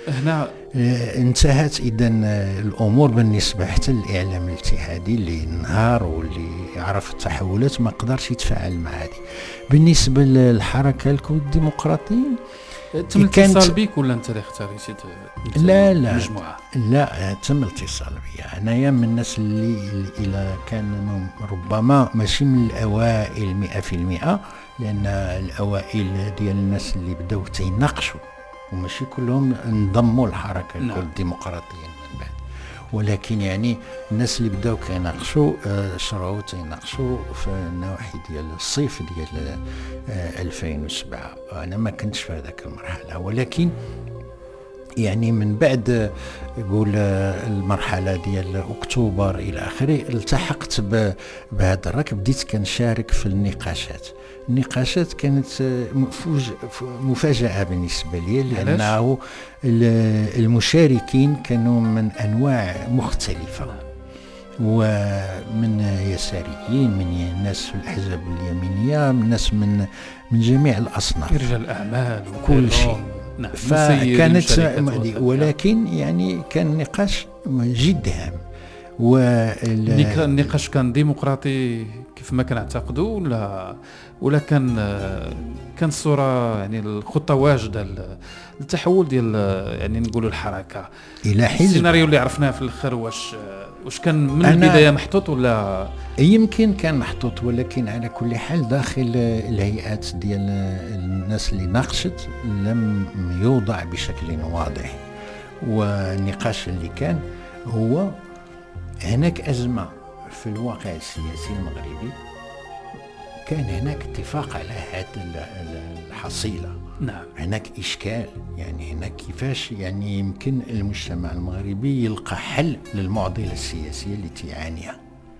هنا انتهت إذا الأمور بالنسبة حتى للإعلام الاتحادي اللي انهار واللي عرف التحولات ما قدرش يتفاعل مع هذه. بالنسبة للحركة الديمقراطيين تم الاتصال بك ولا انت اللي اختاريتي لا المجموعه؟ لا تم الاتصال بي. انايا من الناس اللي الى كان ربما ماشي من الاوائل 100%، لان الاوائل ديال الناس اللي بداو تيناقشوا وماشي كلهم انضموا للحركه الديمقراطيين من بعد، ولكن يعني الناس اللي بداو كيناقشوا شرعوا تيناقشوا في النواحي ديال الصيف ديال 2007. انا ما كنتش في هذاك المرحله، ولكن يعني من بعد يقول المرحله ديال اكتوبر الى اخره التحقت بهذا الراك، بديت كنشارك في النقاشات. النقاشات كانت مفاجاه بالنسبه لي، لانه المشاركين كانوا من انواع مختلفه، ومن يساريين، من ناس في الاحزاب اليمينيه، من ناس من جميع الاصناف، رجال اعمال وكل شيء. نعم. فكانت ولكن يعني كان نقاش جد هام. النقاش كان ديمقراطي كيف ما كنعتقدوا ولا كان الصوره يعني الخطه واجده التحول ديال يعني نقولوا الحركه الى حزب؟ السيناريو اللي عرفناه في الاخر واش كان من البدايه محطوط ولا يمكن كان محطوط، ولكن على كل حال داخل الهيئات ديال الناس اللي ناقشت لم يوضع بشكل واضح. والنقاش اللي كان هو هناك أزمة في الواقع السياسي المغربي، كان هناك اتفاق على هذه الحصيلة. نعم. هناك إشكال، يعني هناك كيفاش يعني يمكن المجتمع المغربي يلقى حل للمعضلة السياسية اللي تعانيها.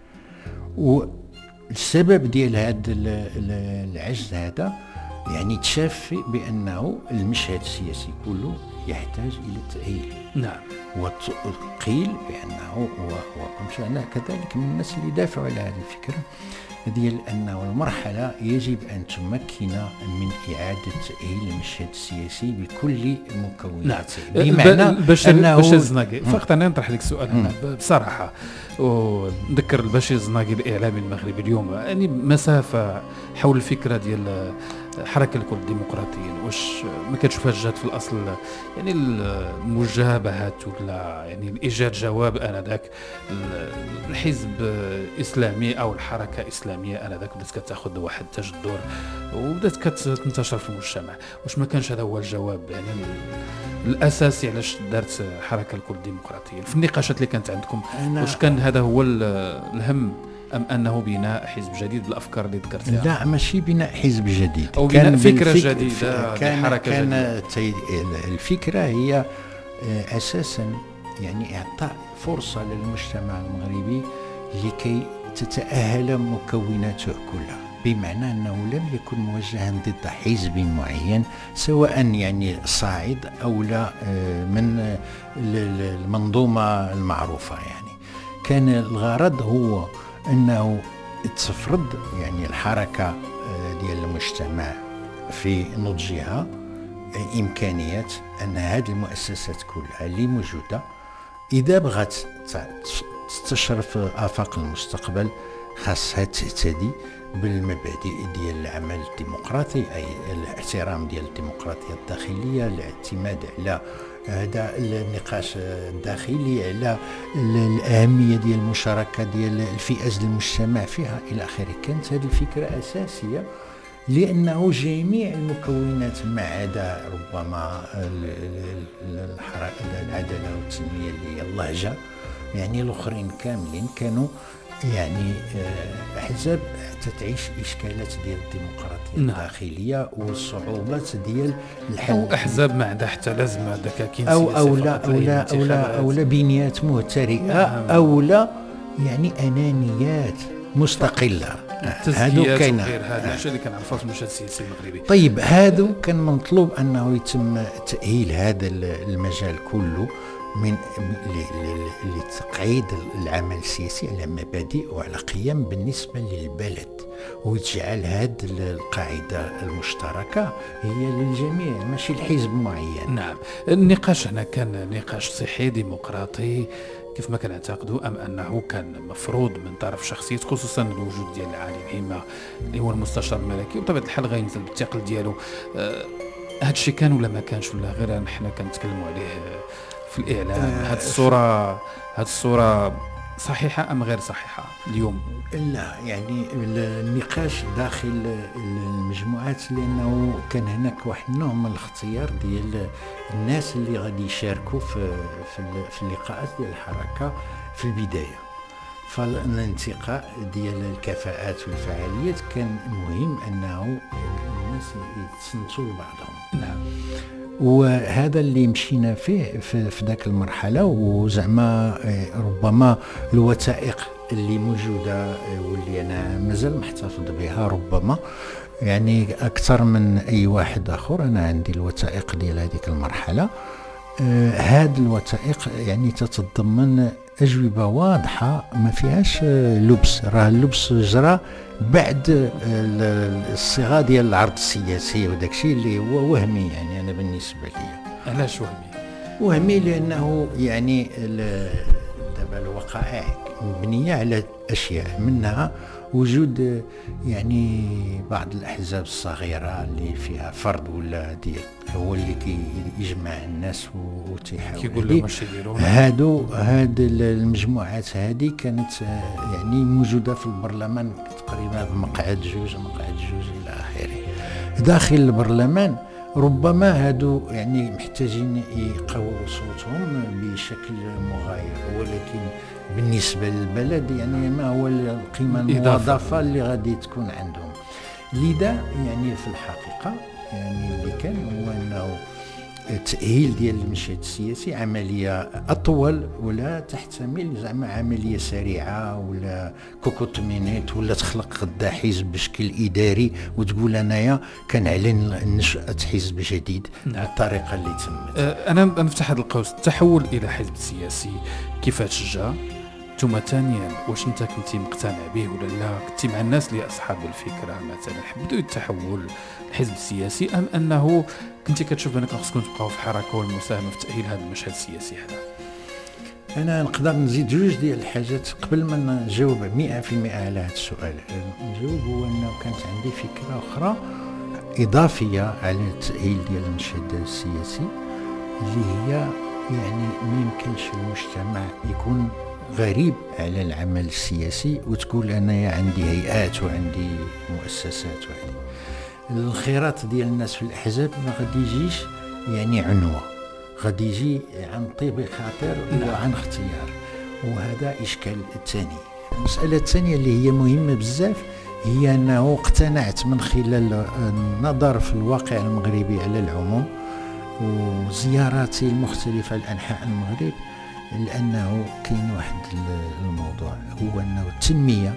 والسبب ديال هذا العجز هذا يعني تشاف بأنه المشهد السياسي كله يحتاج إلى التأهيل. نعم. وقيل بأنه وكنت أنا كذلك من الناس اللي دافعوا على هذه الفكرة ديال أنه المرحلة يجب أن تمكن من إعادة تأهيل المشهد السياسي بكل مكوناته. نعم. بمعنى أنه الزناقي فقط أنا نطرح لك سؤال هنا بصراحة، ونذكر الباشي الزناقي الإعلامي المغربي اليوم يعني مسافة حول الفكرة ديال الحركة الديمقراطيين، واش ما كتشوفها جات في الأصل يعني المجابهات ولا يعني إيجاد جواب آنذاك الحزب الإسلامي أو الحركة إسلامية آنذاك بدات كتاخذ واحد التجذر وبدات كتنتشر في المجتمع، واش ما كانش هذا هو الجواب يعني الأساسي علاش دارت حركة الديمقراطية في النقاشات اللي كانت عندكم؟ واش كان هذا هو الهم أم أنه بناء حزب جديد بالأفكار اللي ذكرتها؟ لا، ماشي بناء حزب جديد، أو بناء فكرة جديدة، حركة جديدة. الفكرة هي أساسا يعني إعطاء فرصة للمجتمع المغربي لكي تتأهل مكوناته كلها، بمعنى أنه لم يكن موجها ضد حزب معين سواء يعني صاعد أو لا من المنظومة المعروفة. يعني كان الغرض هو أنه تفرض يعني الحركة ديال المجتمع في نضجها إمكانيات أن هذه المؤسسات كلها اللي موجودة إذا بغت تستشرف آفاق المستقبل خاصها تهتدي بالمبادئ ديال العمل الديمقراطي، أي الاحترام ديال الديمقراطية الداخلية، الاعتماد على هذا النقاش الداخلي، على الأهمية ديال المشاركة ديال الفئات المجتمع فيها إلى آخره. كانت هذه الفكرة أساسية، لأنه جميع المكونات ما عدا ربما العدالة والتنمية اللي هي اللهجة، يعني الآخرين كاملين كانوا يعني أحزاب تتعيش إشكالات ديال الديمقراطية الداخلية والصعوبات ديال الحل، أو أحزاب ما عندها حتى لازمة دكاكين أو لا بنيات مهترئة أو لا يعني أنانيات مستقلة. هادو كاين هذا الشيء اللي كنعرفوه في المشهد السياسي المغربي. طيب هادو كان مطلوب أنه يتم تأهيل هذا المجال كله من لتقعيد العمل السياسي على مبادئ وعلى قيم بالنسبة للبلد، وتجعل هذه القاعدة المشتركة هي للجميع ماشي لحزب معين. نعم. النقاش هنا كان نقاش صحي ديمقراطي كيف ما كنعتقدوا، ام انه كان مفروض من طرف شخصيات، خصوصا الوجود ديال العالي الهمه اللي هو المستشار الملكي، وبطبيعه الحال غينزل بالثقل ديالو. هذا الشيء كان ولا ما كانش، ولا غير حنا كنتكلموا عليه في الاعلام؟ هذه الصوره صحيحه ام غير صحيحه اليوم؟ لا، يعني النقاش داخل المجموعات، لانه كان هناك واحد النوع من الاختيار ديال الناس اللي غادي يشاركوا في اللقاءات ديال الحركه في البدايه. فالانتقاء ديال الكفاءات والفعاليات كان مهم انه الناس يتصنتوا لبعضهم. نعم. وهذا اللي مشينا فيه في ذاك المرحله. وزعما ربما الوثائق اللي موجوده واللي انا مازال محتفظ بها، ربما يعني اكثر من اي واحد اخر، انا عندي الوثائق ديال هذيك المرحله. هذه الوثائق يعني تتضمن أجوبة واضحة ما فيهاش لبس. راه اللبس جرى بعد الصيغة ديال العرض السياسي، وداك الشيء اللي هو وهمي. يعني أنا بالنسبة لي علاش وهمي؟ لأنه يعني دابا الوقائع مبنية على أشياء، منها وجود يعني بعض الأحزاب الصغيرة اللي فيها فرد ولا ديال هو اللي يجمع الناس وتيحاول كيقول لهم واش يديروا. هاد المجموعات هذه كانت يعني موجودة في البرلمان تقريبا بمقعد جوج إلى آخره. داخل البرلمان ربما هادو يعني محتاجين يقووا صوتهم بشكل مغاير، ولكن بالنسبة للبلد يعني ما هو القيمة المضافة اللي غادي تكون عندهم. لذا يعني في الحقيقة يعني اللي كان هو أنه التأهيل ديال المشهد السياسي عملية أطول، ولا تحتمل زعما عملية سريعة ولا كوكوتمينيت، ولا تخلق غدا حزب بشكل إداري وتقول أنايا كنعلن نشأة حزب جديد. نعم. الطريقة اللي تمت. أنا نفتح هذا القوس، التحول إلى حزب سياسي كيفاش جا؟ ثم ثانيا واش انت كنتي مقتنع به ولا لا؟ كنتي مع الناس اللي اصحاب الفكره مثلا حبوا التحول الحزب السياسي، ام انه كنتي كتشوف انك خصكم تبقاو في حركه والمساهمه في تاهيل هذا المشهد السياسي هذا؟ انا نقدر نزيد جوج ديال الحاجات قبل ما نجاوب 100% على هذا السؤال. نجاوب هو انه كانت عندي فكره اخرى اضافيه على التاهيل ديال المشهد السياسي، اللي هي يعني ما يمكنش المجتمع يكون غريب على العمل السياسي وتقول أنا عندي هيئات وعندي مؤسسات وعندي الخيرات ديال الناس في الأحزاب. ما غادي يجيش يعني عنوة، غادي يجي عن طيب خاطر وعن اختيار، وهذا إشكال الثاني. المسألة الثانية اللي هي مهمة بزاف هي أنه اقتنعت من خلال النظر في الواقع المغربي على العموم وزياراتي المختلفة لأنحاء المغرب، لأنه كاين واحد الموضوع هو أنه التنمية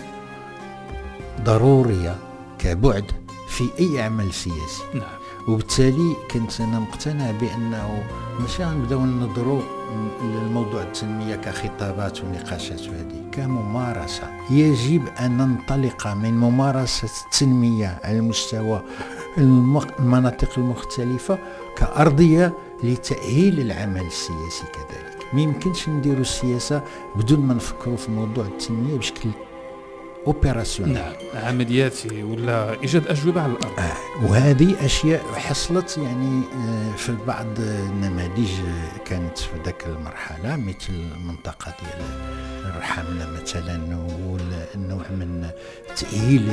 ضرورية كبعد في أي عمل سياسي. نعم. وبالتالي كنت أنا مقتنع بأنه ماشي غنبداو ننظروا للموضوع التنمية كخطابات ونقاشات، وهذه كممارسة. يجب أن ننطلق من ممارسة التنمية على مستوى المناطق المختلفة كأرضية لتأهيل العمل السياسي كذلك. ما يمكنش نديروا السياسة بدون ما نفكروا في موضوع التنمية بشكل اوبيراسيونيل. نعم، عملياتي ولا ايجاد اجوبه على الارض. وهذه اشياء حصلت يعني في بعض النماذج كانت في ذاك المرحله، مثل المنطقه ديال الرحمنه مثلا، والنوع من تاهيل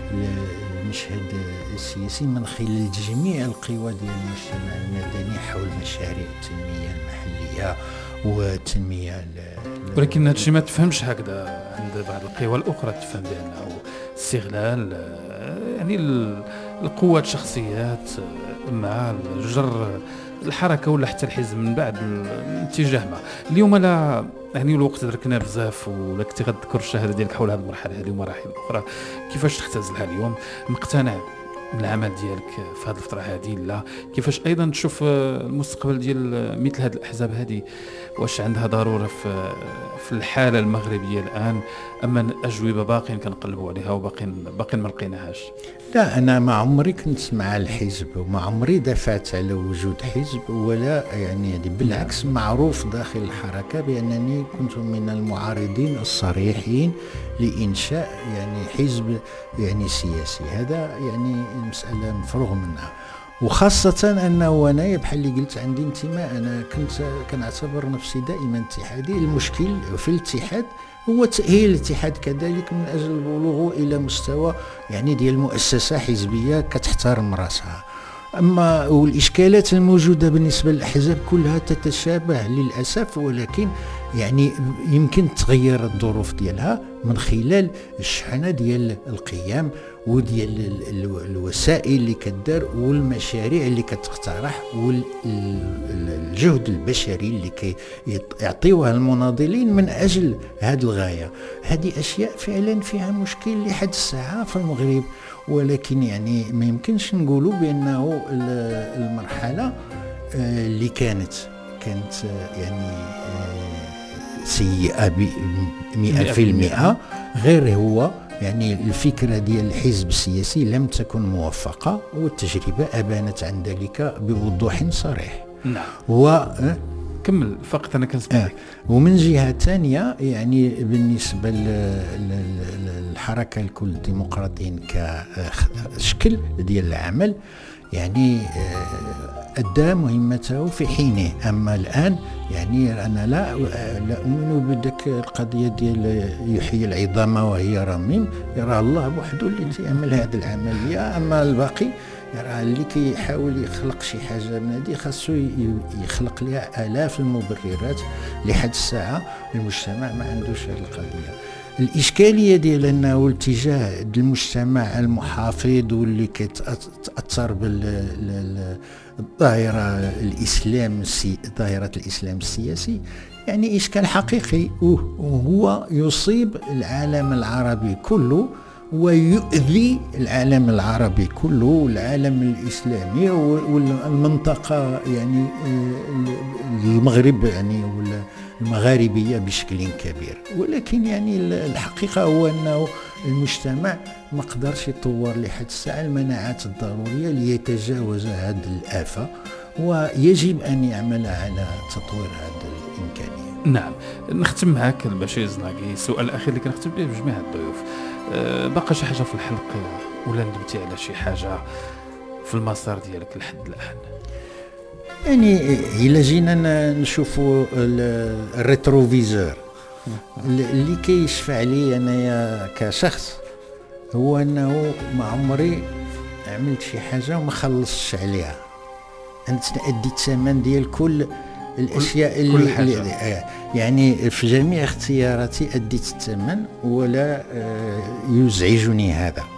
المشهد السياسي من خلال جميع القوى ديال المجتمع المدني حول مشاريع التنميه المحليه والتنميه. ولكن هذا الشيء ما تفهمش هكذا عند بعض القوى الاخرى، تفهم بانه استغلال يعني القوات الشخصيات مع جر الحركه ولا حتى الحزب من بعد الاتجاه ما. اليوم لا يعني الوقت دركنا بزاف، ولا كنتي غتذكر الشهاده ديالك حول هذه المرحله هذه ومراحل اخرى، كيفاش تختزلها اليوم؟ مقتنع من العمل ديالك في هذه الفتره هذه؟ لا كيفاش ايضا تشوف المستقبل ديال مثل هذه الاحزاب هذه؟ واش عندها ضروره في الحاله المغربيه الان، اما الاجوبه باقين كنقلبوا عليها وباقين ما لقيناهاش؟ لا، أنا ما عمري كنت مع الحزب وما عمري دافعت على وجود حزب ولا يعني بالعكس، معروف داخل الحركة بأنني كنت من المعارضين الصريحين لإنشاء يعني حزب يعني سياسي. هذا يعني مسألة مفروغ منها، وخاصة أنه أنا بحال اللي قلت عندي انتماء. أنا كنعتبر نفسي دائما اتحادي. المشكل في الاتحاد هو تأهيل الاتحاد كذلك من أجل البلوغ إلى مستوى يعني ديال مؤسسة حزبية كتحترم راسها. أما والإشكالات الموجودة بالنسبة للأحزاب كلها تتشابه للأسف، ولكن يعني يمكن تغير الظروف ديالها من خلال الشحنة ديال القيم وديال الوسائل اللي كدار والمشاريع اللي كتقترح والجهد البشري اللي يعطيوها المناضلين من أجل هذه الغاية. هذه أشياء فعلا فيها مشكل لحد الساعة في المغرب، ولكن يعني ما يمكنش نقولوا بأنه المرحلة اللي كانت يعني سيئة 100%. غير هو يعني الفكرة ديال الحزب السياسي لم تكن موفقة، والتجربة أبانت عن ذلك بوضوح صريح. نعم. كمل فقط أنا كنسمعك. ومن جهة ثانية يعني بالنسبة للحركة الكل الديمقراطيين كشكل ديال العمل يعني أدى مهمته في حينه. أما الآن يعني أنا لا أؤمن بدك القضية ديال يحيي العظام وهي رميم. يرى الله بوحده اللي يعمل هذه العملية، أما الباقي يرى اللي كيحاول يخلق شي حاجة من هذه خاصو يخلق لها آلاف المبررات. لحد الساعة المجتمع ما عندوش هذه القضية. الإشكالية ديال أنه الاتجاه المجتمع المحافظ واللي كيتأثر بالظاهرة ظاهرة الإسلام السياسي يعني إشكال حقيقي، وهو يصيب العالم العربي كله ويؤذي العالم العربي كله والعالم الإسلامي والمنطقة يعني المغرب يعني المغاربية بشكل كبير. ولكن يعني الحقيقة هو أنه المجتمع ما قدرش يطور لحد الساعة المناعات الضرورية ليتجاوز هذه الآفة، ويجب أن يعمل على تطوير هذه الإمكانية. نعم. نختم معك البشير الزناقي. السؤال الأخير اللي كنختم به بجميع الضيوف، بقى شي حاجة في الحلق ولا ندمتي على شي حاجة في المسار ديالك لحد الآن؟ يعني إلا جينا نشوفوا الريتروفيزور اللي كيشفع لي أنا كشخص، هو أنه ما عمري عملت شي حاجة وما خلصتش عليها. أنت أديت الثمن ديال كل الأشياء اللي يعني في جميع اختياراتي أديت الثمن، ولا يزعجني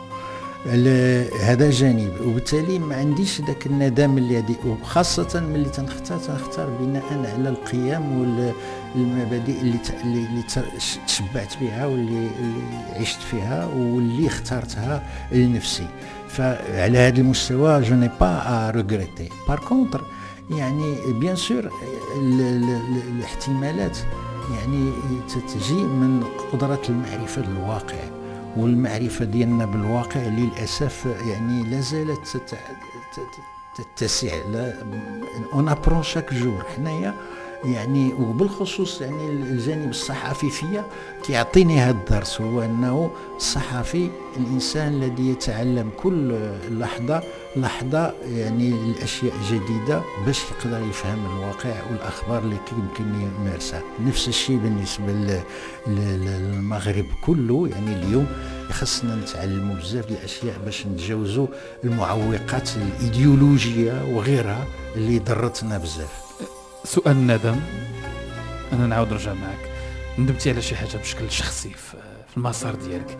هذا جانب. وبالتالي ما عنديش ذاك الندم اللي هذه، وخاصة ملي تنختار بناء على القيم والمبادئ اللي تشبعت بها واللي عشت فيها واللي اخترتها لنفسي. فعلى هذا المستوى جو ني با ريغريتي. بار كونتر يعني بيان سور الاحتمالات يعني تتجي من قدرة المعرفة بالواقع، والمعرفة ديالنا بالواقع للأسف يعني لا زالت تتسع. اون ابرون شاك جور حنايا يعني، وبالخصوص يعني الجانب الصحفي فيا كيعطيني هذا الدرس، هو أنه الصحفي الإنسان الذي يتعلم كل لحظة يعني الأشياء جديدة باش يقدر يفهم الواقع والأخبار اللي يمكن يمارسها. نفس الشيء بالنسبة للمغرب كله. يعني اليوم خصنا نتعلموا بزاف ديال الأشياء باش نتجاوزوا المعوقات الإيديولوجية وغيرها اللي ضرتنا بزاف. سؤال الندم، أنا نعاود نرجع معك. ندمتي على شي حاجة بشكل شخصي في المسار ديالك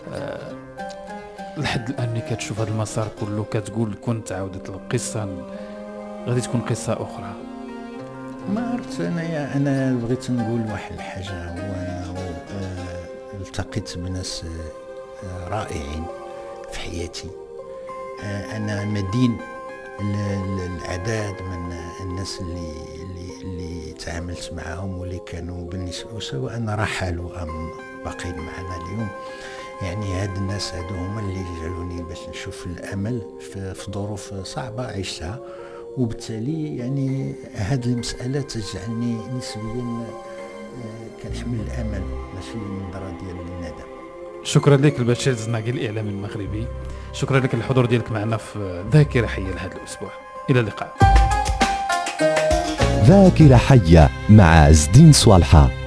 لحد الآن ملي كتشوف هذا المسار كله كتقول كنت عاودت القصة غادي تكون قصة أخرى؟ ما عرفت. أنا بغيت نقول واحد الحاجة، هو أنه التقيت بناس رائعين في حياتي، انا مدين العدد من الناس اللي تعاملت معهم واللي كانوا بالنسبه سواء رحلوا ام باقين معنا اليوم. يعني هاد الناس هادو هما اللي جعلوني باش نشوف الامل في ظروف صعبه عشتها، وبالتالي يعني هاد المساله تجعلني نسبيا كنحمل الامل ماشي نظره ديال الندم. شكرا لك البشير الزناقي الاعلامي المغربي، شكرا لك الحضور ديالك معنا في ذاكره حيه لهذا الاسبوع. الى اللقاء. ذاكره حيه مع عز الدين صوالحه.